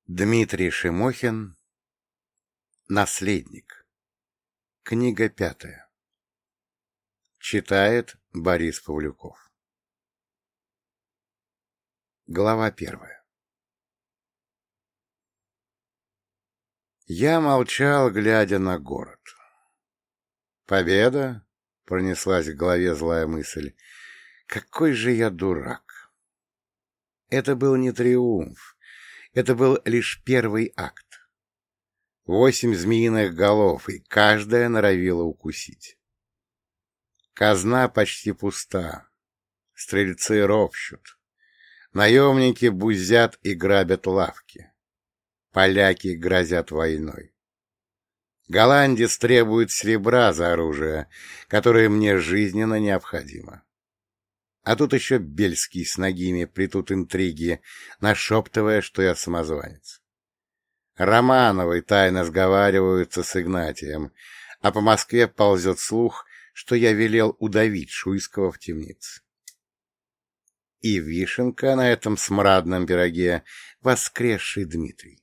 Дмитрий Шимохин. Наследник. Книга 5. Читает Борис Павлюков. Глава 1. Я молчал, глядя на город. Победа? Пронеслась в голове злая мысль. Какой же я дурак! Это был не триумф. Это был лишь первый акт. 8 змеиных голов, и каждая норовила укусить. Казна почти пуста. Стрельцы ропщут. Наемники бузят и грабят лавки. Поляки грозят войной. Голландец требует серебра за оружие, которое мне жизненно необходимо. А тут еще Бельский с Нагими плетут интриги, нашептывая, что я самозванец. Романовы тайно сговариваются с Игнатием, а по Москве ползет слух, что я велел удавить Шуйского в темнице. И вишенка на этом смрадном пироге — воскресший Дмитрий.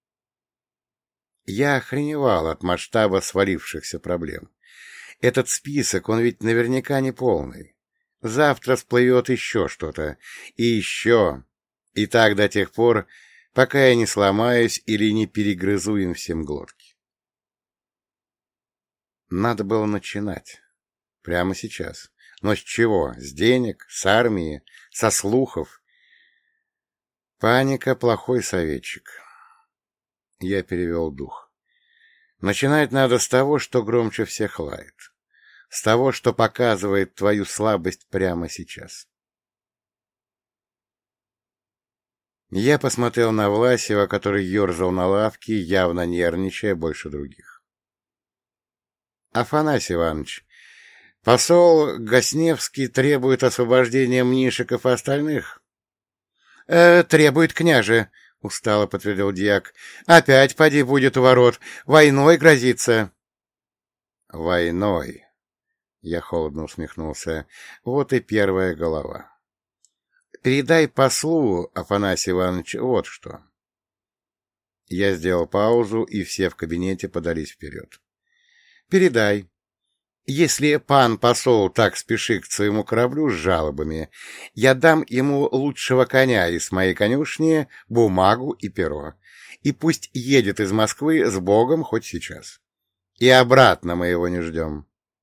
Я охреневал от масштаба свалившихся проблем. Этот список, он ведь наверняка не полный. Завтра всплывет еще что-то, и еще, и так до тех пор, пока я не сломаюсь или не перегрызу им всем глотки. Надо было начинать. Прямо сейчас. Но с чего? С денег? С армии? Со слухов? Паника — плохой советчик. Я перевел дух. Начинать надо с того, что громче всех лает. С того, что показывает твою слабость прямо сейчас. Я посмотрел на Власева, который ерзал на лавке, явно нервничая больше других. — Афанасий Иванович, посол Госневский требует освобождения Мнишеков и остальных? — Требует, княже, — устало подтвердил дьяк. — Опять поди будет у ворот. Войной грозится. — Войной. Я холодно усмехнулся. Вот и первая голова. Передай послу, Афанасий Иванович, вот что. Я сделал паузу, и все в кабинете подались вперед. Передай. Если пан посол так спешит к своему кораблю с жалобами, я дам ему лучшего коня из моей конюшни, бумагу и перо, и пусть едет из Москвы с Богом хоть сейчас. И обратно мы его не ждем.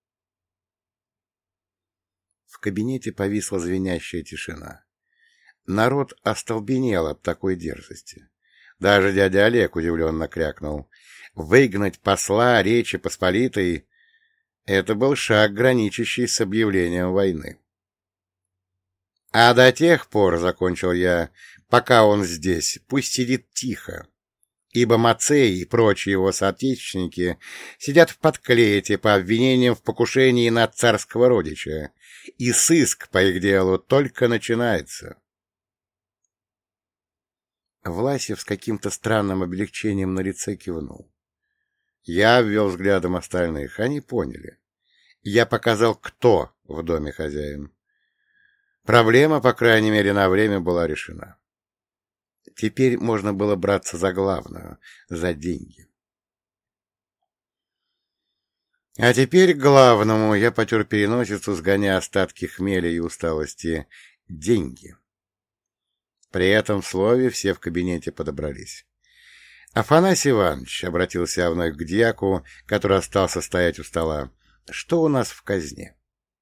В кабинете повисла звенящая тишина. Народ остолбенел от такой дерзости. Даже дядя Олег удивленно крякнул. Выгнать посла Речи Посполитой — это был шаг, граничащий с объявлением войны. А до тех пор, — закончил я, — пока он здесь, пусть сидит тихо, ибо Мацей и прочие его соотечественники сидят в подклете по обвинениям в покушении на царского родича, и сыск по их делу только начинается. Власев с каким-то странным облегчением на лице кивнул. Я обвел взглядом остальных. Они поняли. Я показал, кто в доме хозяин. Проблема, по крайней мере, на время была решена. Теперь можно было браться за главное, за деньги. А теперь к главному. Я потер переносицу, сгоняя остатки хмеля и усталости. Деньги. При этом слове все в кабинете подобрались. — Афанасий Иванович, — обратился я вновь к дьяку, который остался стоять у стола, — что у нас в казне?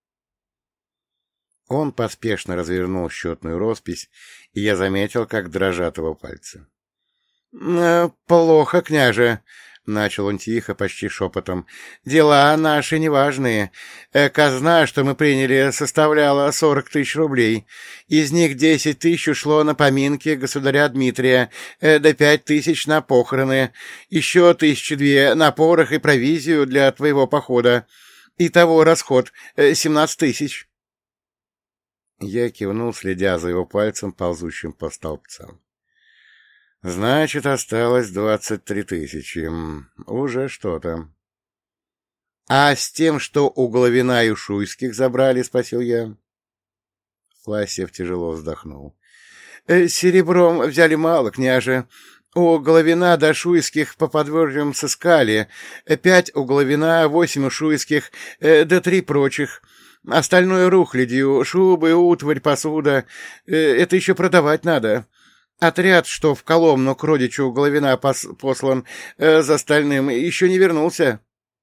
Он поспешно развернул счетную роспись, и я заметил, как дрожат его пальцы. — Плохо, княже, — начал он тихо, почти шепотом. — Дела наши неважные. Казна, что мы приняли, составляла 40 тысяч рублей. Из них 10 тысяч ушло на поминки государя Дмитрия, да 5 тысяч на похороны, еще 1002 на порох и провизию для твоего похода. Итого расход 17 тысяч. Я кивнул, следя за его пальцем, ползущим по столбцам. — Значит, осталось 23 тысячи. Уже что-то. — А с тем, что у Головина и Шуйских забрали, — спросил я. Власев тяжело вздохнул. — Серебром взяли мало, княже. У Головина до Шуйских по подворьям сыскали, 5 у Головина, 8 у Шуйских, да 3 прочих. Остальное рухлядью, шубы, утварь, посуда. Это еще продавать надо. Отряд, что в Коломну к родичу Головина послан за остальным, еще не вернулся.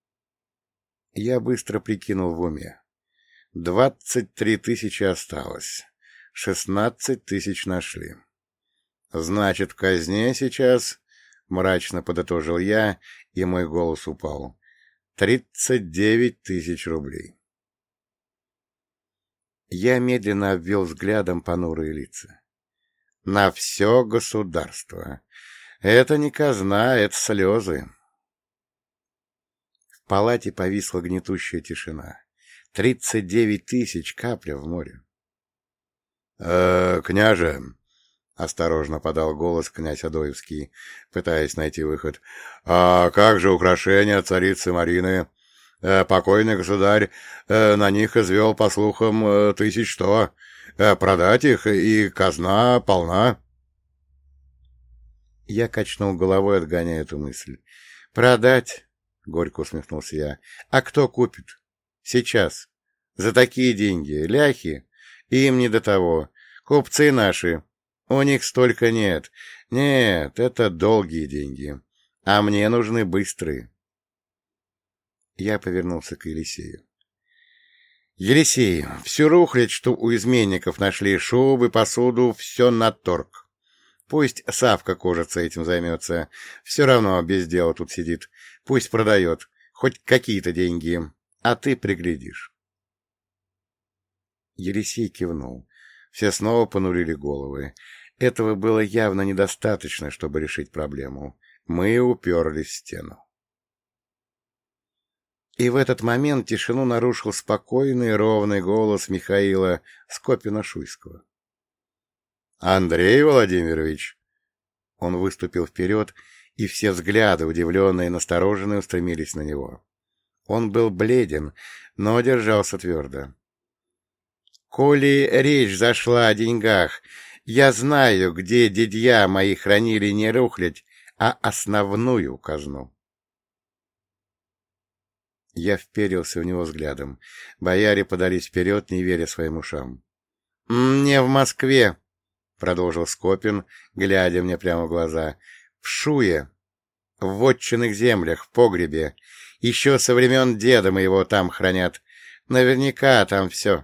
Я быстро прикинул в уме. 23 тысячи осталось. 16 тысяч нашли. Значит, в казне сейчас, мрачно подытожил я, и мой голос упал, 39 тысяч рублей. Я медленно обвел взглядом понурые лица. На все государство. Это не казна, это слезы. В палате повисла гнетущая тишина. 39 тысяч — капля в море. Княже, — осторожно подал голос князь Адоевский, пытаясь найти выход, — а как же украшения царицы Марины? Покойный государь на них извел, по слухам, 1100. Продать их, и казна полна. Я качнул головой, отгоняя эту мысль. «Продать?» — горько усмехнулся я. «А кто купит? Сейчас. За такие деньги. Ляхи? Им не до того. Купцы наши. У них столько нет. Нет, это долгие деньги. А мне нужны быстрые». Я повернулся к Елисею. «Елисей, всю рухлядь, что у изменников нашли, шубы, посуду, все на торг. Пусть Савка Кожица этим займется. Все равно без дела тут сидит. Пусть продает. Хоть какие-то деньги. А ты приглядишь». Елисей кивнул. Все снова понурили головы. Этого было явно недостаточно, чтобы решить проблему. Мы уперлись в стену. И в этот момент тишину нарушил спокойный, ровный голос Михаила Скопина-Шуйского. «Андрей Владимирович!» Он выступил вперед, и все взгляды, удивленные и настороженные, устремились на него. Он был бледен, но держался твердо. «Коли речь зашла о деньгах, я знаю, где дядья мои хранили не рухлядь, а основную казну». Я вперился в него взглядом. Бояре подались вперед, не веря своим ушам. «Не в Москве», — продолжил Скопин, глядя мне прямо в глаза, — «в Шуе, в вотчинных землях, в погребе. Еще со времен деда моего там хранят. Наверняка там все».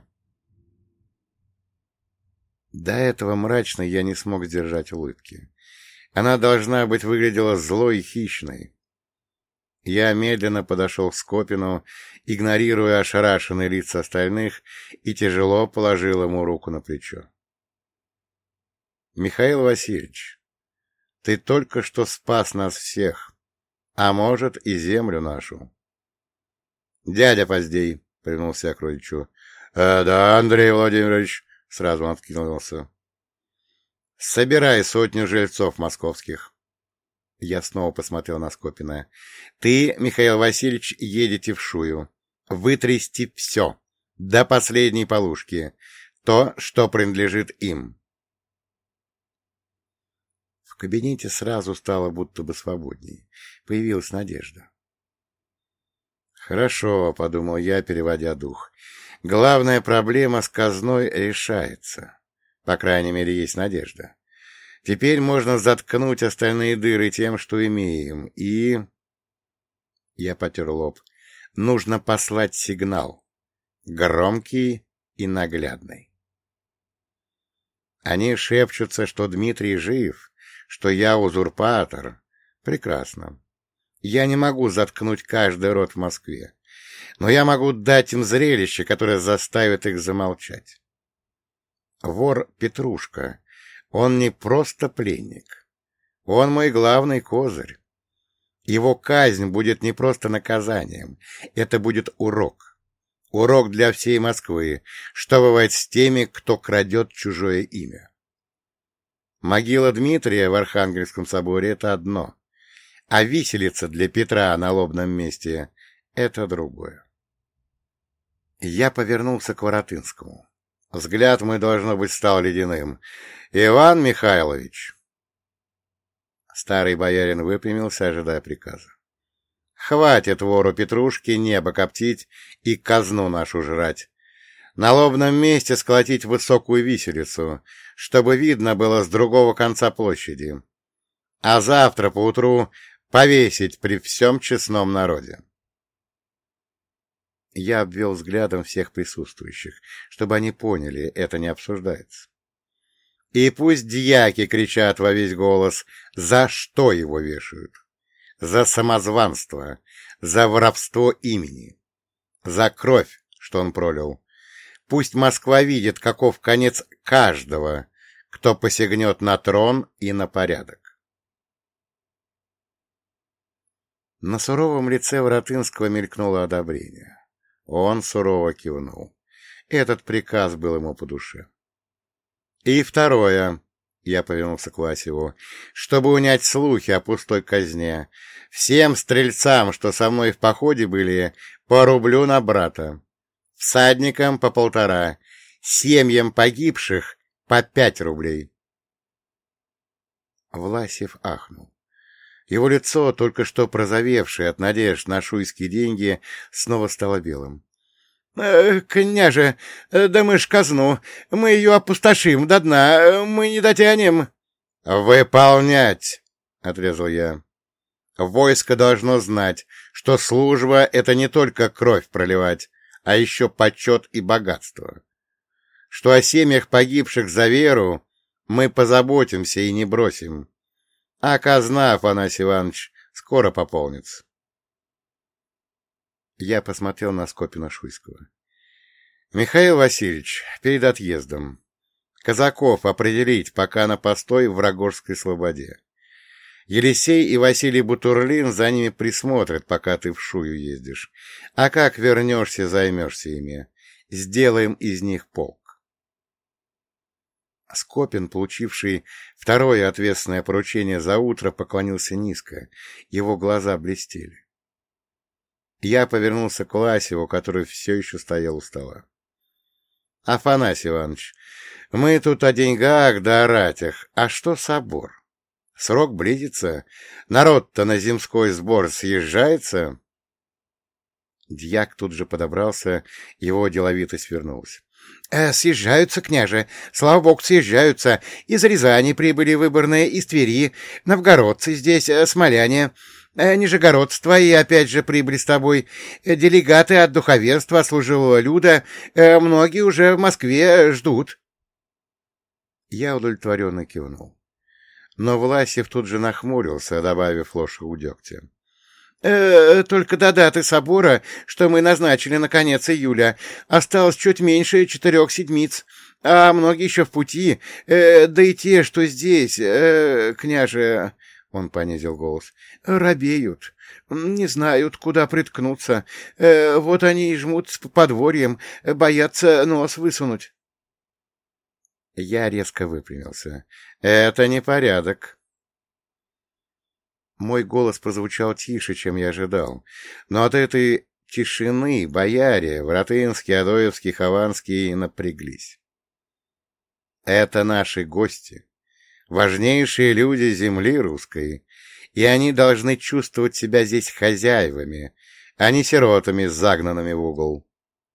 До этого мрачно я не смог сдержать улыбки. Она, должна быть, выглядела злой и хищной. Я медленно подошел к Скопину, игнорируя ошарашенные лица остальных, и тяжело положил ему руку на плечо. «Михаил Васильевич, ты только что спас нас всех, а может, и землю нашу». «Дядя Поздей», — повернулся я к родичу. Да, Андрей Владимирович», — сразу он откинулся. «Собирай 100 жильцов московских». Я снова посмотрел на Скопина. «Ты, Михаил Васильевич, едете в Шую. Вытрясти все, до последней полушки, то, что принадлежит им». В кабинете сразу стало будто бы свободнее. Появилась надежда. «Хорошо», — подумал я, переводя дух. «Главная проблема с казной решается. По крайней мере, есть надежда. Теперь можно заткнуть остальные дыры тем, что имеем, и...» Я потер лоб. «Нужно послать сигнал. Громкий и наглядный. Они шепчутся, что Дмитрий жив, что я узурпатор. Прекрасно. Я не могу заткнуть каждый рот в Москве, но я могу дать им зрелище, которое заставит их замолчать. Вор Петрушка, он не просто пленник. Он мой главный козырь. Его казнь будет не просто наказанием, это будет урок. Урок для всей Москвы, что бывает с теми, кто крадет чужое имя. Могила Дмитрия в Архангельском соборе — это одно, а виселица для Петра на лобном месте — это другое. Я повернулся к Воротынскому. Взгляд мой, должно быть, стал ледяным. «Иван Михайлович!» Старый боярин выпрямился, ожидая приказа. Хватит вору Петрушки небо коптить и казну нашу жрать. На лобном месте сколотить высокую виселицу, чтобы видно было с другого конца площади. А завтра поутру повесить при всем честном народе. Я обвел взглядом всех присутствующих, чтобы они поняли, это не обсуждается. И пусть дьяки кричат во весь голос, за что его вешают. За самозванство, за воровство имени, за кровь, что он пролил. Пусть Москва видит, каков конец каждого, кто посягнет на трон и на порядок. На суровом лице Воротынского мелькнуло одобрение. Он сурово кивнул. Этот приказ был ему по душе. И второе, я повернулся к Власеву, чтобы унять слухи о пустой казне, всем стрельцам, что со мной в походе были, по рублю на брата, всадникам по 1,5, семьям погибших по 5 рублей. Власев ахнул. Его лицо, только что прозовевшее от надежд на шуйские деньги, снова стало белым. — Княже, да мы ж казну, мы ее опустошим до дна, мы не дотянем. — Выполнять! — отрезал я. Войско должно знать, что служба — это не только кровь проливать, а еще почет и богатство. Что о семьях погибших за веру мы позаботимся и не бросим. А казна, Афанасий Иванович, скоро пополнится. Я посмотрел на Скопина-Шуйского. Михаил Васильевич, перед отъездом. Казаков определить пока на постой в Рогожской слободе. Елисей и Василий Бутурлин за ними присмотрят, пока ты в Шую ездишь. А как вернешься, займешься ими. Сделаем из них полк. Скопин, получивший второе ответственное поручение за утро, поклонился низко. Его глаза блестели. Я повернулся к Власеву, который все еще стоял у стола. — Афанасий Иванович, мы тут о деньгах да о ратях. А что собор? Срок близится. Народ-то на земской сбор съезжается. Дьяк тут же подобрался, его деловитость вернулась. Съезжаются, княже, слава богу, съезжаются. Из Рязани прибыли выборные, из Твери, новгородцы здесь, смоляне, нижегородство и опять же прибыли с тобой, делегаты от духовенства, от служилого люда, многие уже в Москве ждут. Я удовлетворенно кивнул. Но Власев тут же нахмурился, добавив ложку дегтя. Только до даты собора, что мы назначили на конец июля, осталось чуть меньше 4 седмиц, а многие еще в пути, да и те, что здесь, княже, — он понизил голос, — робеют, не знают, куда приткнуться, вот они и жмут с подворьем, боятся нос высунуть. Я резко выпрямился. — Это не порядок. Мой голос прозвучал тише, чем я ожидал, но от этой тишины бояре, Воротынский, Адоевский, Хованский напряглись. Это наши гости, важнейшие люди земли русской, и они должны чувствовать себя здесь хозяевами, а не сиротами, загнанными в угол.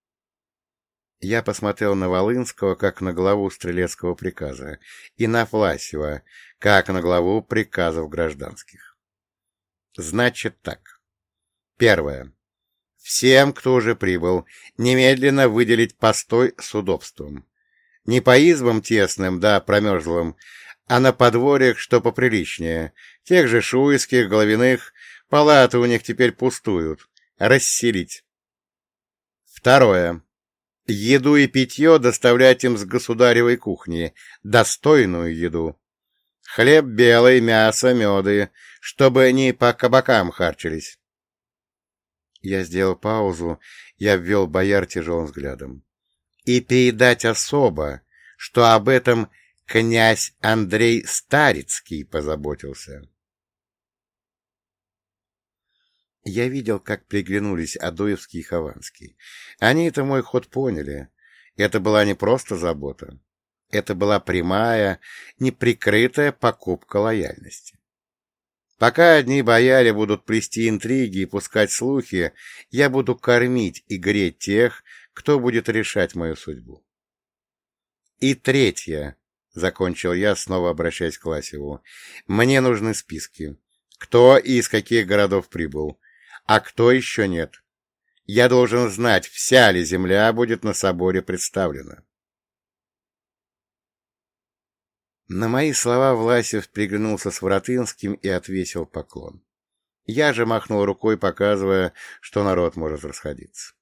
Я посмотрел на Волынского, как на главу стрелецкого приказа, и на Власева, как на главу приказов гражданских. Значит так. Первое. Всем, кто уже прибыл, немедленно выделить постой с удобством. Не по избам тесным да промерзлым, а на подворьях, что поприличнее. Тех же шуйских, головиных, палаты у них теперь пустуют. Расселить. Второе. Еду и питье доставлять им с государевой кухни, достойную еду. Хлеб белый, мясо, меды, чтобы они по кабакам харчились. Я сделал паузу и обвел бояр тяжелым взглядом. И передать особо, что об этом князь Андрей Старицкий позаботился. Я видел, как приглянулись Адоевский и Хованский. Они-то мой ход поняли. Это была не просто забота. Это была прямая, неприкрытая покупка лояльности. Пока одни бояре будут плести интриги и пускать слухи, я буду кормить и греть тех, кто будет решать мою судьбу. И третье, — закончил я, снова обращаясь к Власеву, — мне нужны списки. Кто и из каких городов прибыл, а кто еще нет. Я должен знать, вся ли земля будет на соборе представлена. На мои слова Власев приглянулся с Воротынским и отвесил поклон. Я же махнул рукой, показывая, что народ может расходиться.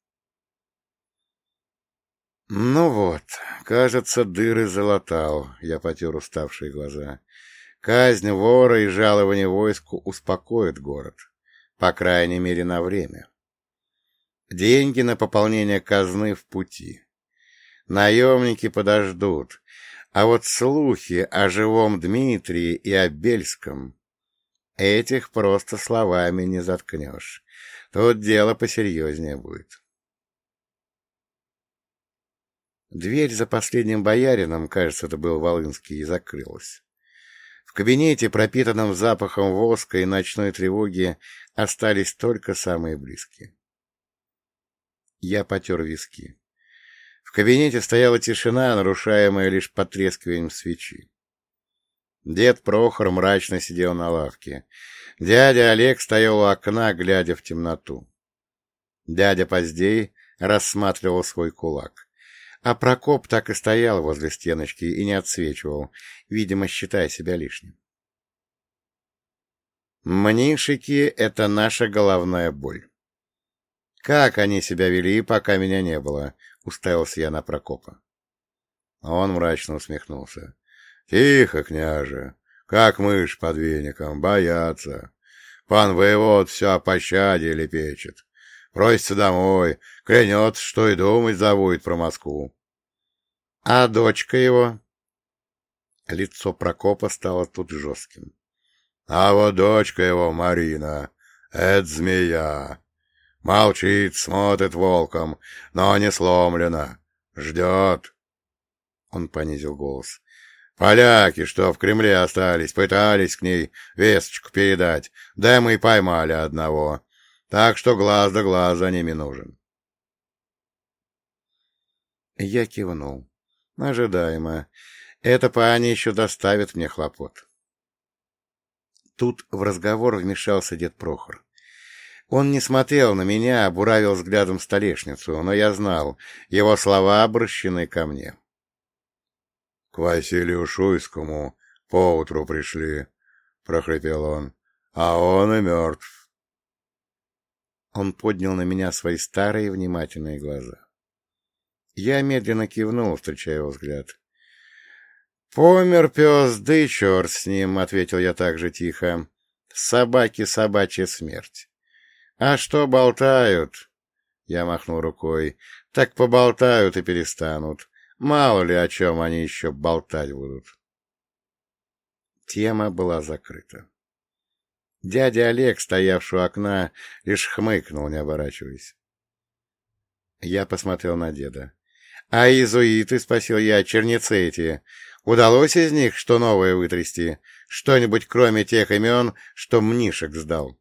Ну вот, кажется, дыры залатал, я потер уставшие глаза. Казнь вора и жалование войску успокоит город, по крайней мере, на время. Деньги на пополнение казны в пути. Наемники подождут, а вот слухи о живом Дмитрии и о Бельском, этих просто словами не заткнешь. Тут дело посерьезнее будет. Дверь за последним боярином, кажется, это был Волынский, закрылась. В кабинете, пропитанном запахом воска и ночной тревоги, остались только самые близкие. Я потер виски. В кабинете стояла тишина, нарушаемая лишь потрескиванием свечи. Дед Прохор мрачно сидел на лавке. Дядя Олег стоял у окна, глядя в темноту. Дядя Поздей рассматривал свой кулак. А Прокоп так и стоял возле стеночки и не отсвечивал, видимо, считая себя лишним. Мнишики — это наша головная боль. Как они себя вели, пока меня не было? — уставился я на Прокопа. Он мрачно усмехнулся. — Тихо, княже, как мышь под веником, боятся. Пан воевод все о пощаде лепечет. Просится домой, клянется, что и думать забудет про Москву. — А дочка его? Лицо Прокопа стало тут жестким. — А вот дочка его, Марина, это змея. Молчит, смотрит волком, но не сломлена. Ждет. Он понизил голос. Поляки, что в Кремле остались, пытались к ней весточку передать, да мы и поймали одного. Так что глаз да глаз за ними нужен. Я кивнул. Ожидаемо. Эта паня еще доставит мне хлопот. Тут в разговор вмешался дед Прохор. Он не смотрел на меня, а буравил взглядом столешницу, но я знал, его слова обращены ко мне. — К Василию Шуйскому поутру пришли, — прохрипел он, — а он и мертв. Он поднял на меня свои старые внимательные глаза. Я медленно кивнул, встречая его взгляд. — Помер пес, да и черт с ним, — ответил я так же тихо. — Собаки собачья смерть. А что болтают? Я махнул рукой. Так поболтают и перестанут. Мало ли о чем они еще болтать будут. Тема была закрыта. Дядя Олег, стоявший у окна, лишь хмыкнул, не оборачиваясь. Я посмотрел на деда. — А иезуиты, — спросил я, — чернецы эти, удалось из них что новое вытрясти? Что-нибудь кроме тех имен, что Мнишек сдал?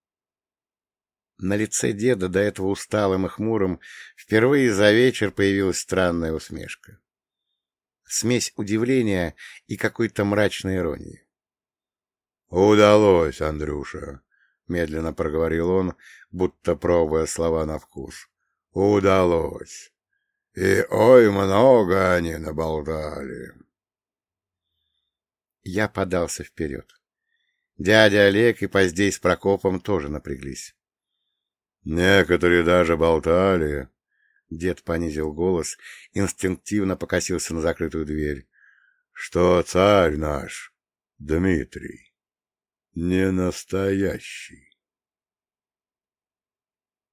На лице деда, до этого усталым и хмурым, впервые за вечер появилась странная усмешка. Смесь удивления и какой-то мрачной иронии. — Удалось, Андрюша, — медленно проговорил он, будто пробуя слова на вкус. — Удалось. И ой, много они наболтали. Я подался вперед. Дядя Олег и Поздей с Прокопом тоже напряглись. Некоторые даже болтали. Дед понизил голос, инстинктивно покосился на закрытую дверь. Что царь наш, Дмитрий, не настоящий.